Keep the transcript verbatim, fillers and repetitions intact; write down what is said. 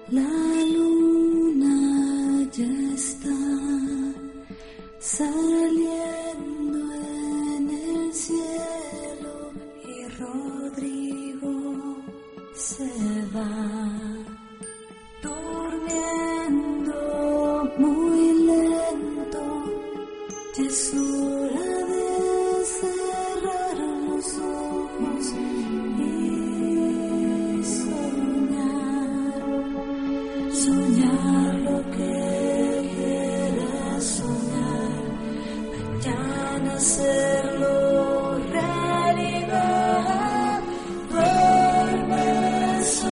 La luna ya está saliendo en el cielo y Rodrigo se va durmiendo muy lento. Es hora